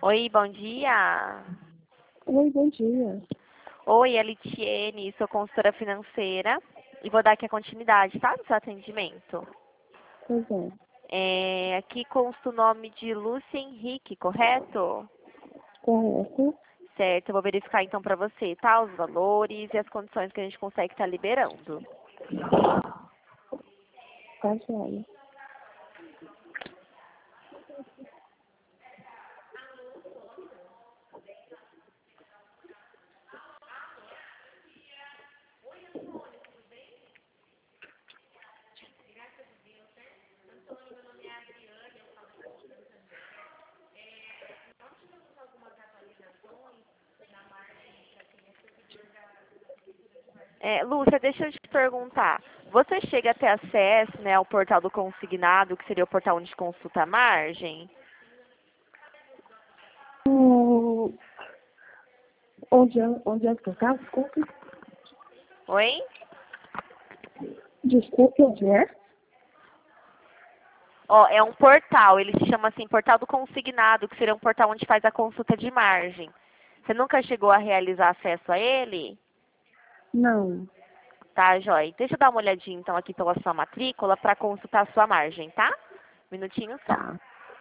Oi, bom dia. Oi, bom dia. Oi, é Litiene, sou consultora financeira e vou dar aqui a continuidade, tá? Do seu atendimento. Pois é, Aqui consta o nome de Lúcia Henrique, correto? correto. Certo, eu vou verificar então para você, tá? Os valores e as condições que a gente consegue estar liberando. Tá joia. Lúcia, deixa eu te perguntar. Você chega a ter acesso, né, ao portal do consignado, que seria o portal onde consulta a margem? Hum, onde é que eu tá? Desculpe. Oi? Desculpe, onde é? Ó, é um portal, ele se chama assim, portal do consignado, que seria um portal onde faz a consulta de margem. Você nunca chegou a realizar acesso a ele? Não. Tá, joia. Deixa eu dar uma olhadinha então aqui pela sua matrícula para consultar a sua margem, tá? Minutinho só. Tá.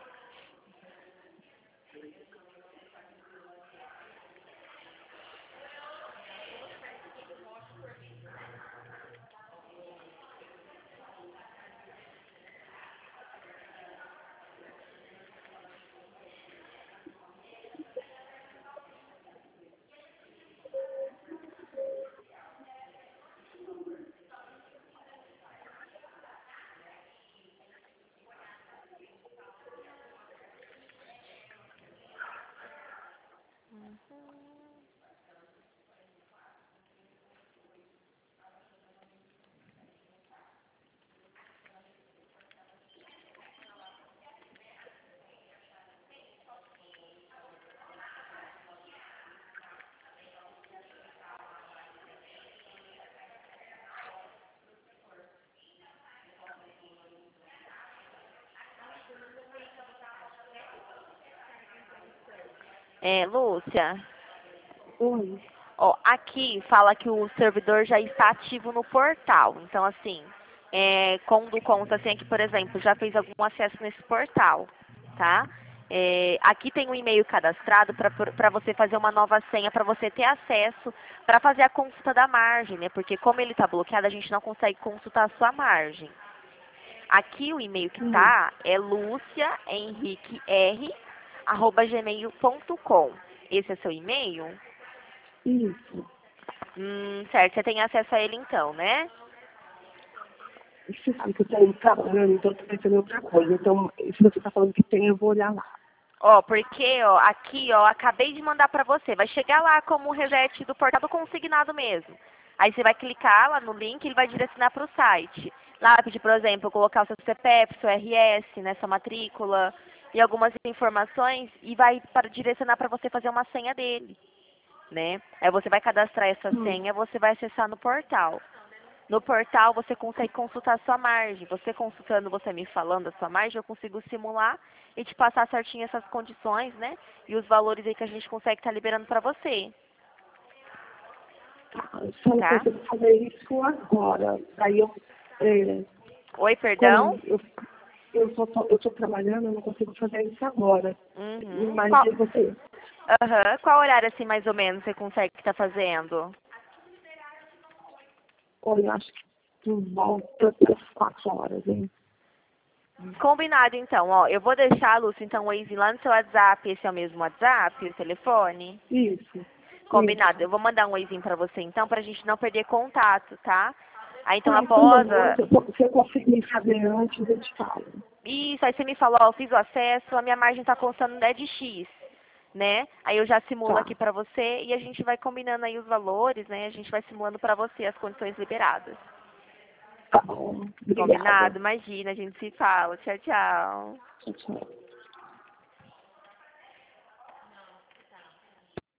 Lúcia, Oi. ó, aqui fala que o servidor já está ativo no portal. Então, assim, quando conta assim, é que, por exemplo, já fez algum acesso nesse portal, tá? Aqui tem um e-mail cadastrado para você fazer uma nova senha, para você ter acesso para fazer a consulta da margem, né? Porque como ele está bloqueado, a gente não consegue consultar a sua margem. Aqui o e-mail que tá é luciahenriquer@gmail.com. Esse é seu e-mail? Isso. Certo. Você tem acesso a ele então, né? Você sabe que eu tô trabalhando, então eu tô pensando em outra coisa. Então, se você tá falando que tem, eu vou olhar lá. Ó, porque, ó, aqui, ó, acabei de mandar pra você. Vai chegar lá como um reset do portal do consignado mesmo. Aí você vai clicar lá no link e ele vai direcionar para o site. Lá vai pedir, por exemplo, colocar o seu CPF, seu RS, né, sua matrícula e algumas informações e vai direcionar para você fazer uma senha dele, né? Aí você vai cadastrar essa senha, você vai acessar no portal. No portal você consegue consultar a sua margem. Você consultando, você me falando a sua margem, eu consigo simular e te passar certinho essas condições, né? E os valores aí que a gente consegue estar liberando para você, Tá. Só não tá? consigo fazer isso agora. Aí eu, é, Oi, como perdão? eu tô trabalhando, eu não consigo fazer isso agora. Uhum. Mas Qual, e você? Qual horário assim mais ou menos você consegue estar fazendo? Olha, eu acho que por volta das 4 horas, hein? Combinado então, ó. Eu vou deixar, Lúcia, então o Waze lá no seu WhatsApp. Esse é o mesmo WhatsApp, o telefone? Isso, Combinado. isso. Eu vou mandar um Waze pra você então, pra gente não perder contato, tá? Aí então Tá, então após beleza. Se eu conseguir fazer antes, eu te falo. isso, aí você me falou, ó, eu fiz o acesso, a minha margem tá constando né, de X, né? Aí eu já simulo Tá, aqui pra você e a gente vai combinando aí os valores, né? A gente vai simulando pra você as condições liberadas. tá bom. Obrigada. Combinado? Imagina, a gente se fala. Tchau, tchau. Tchau, tchau.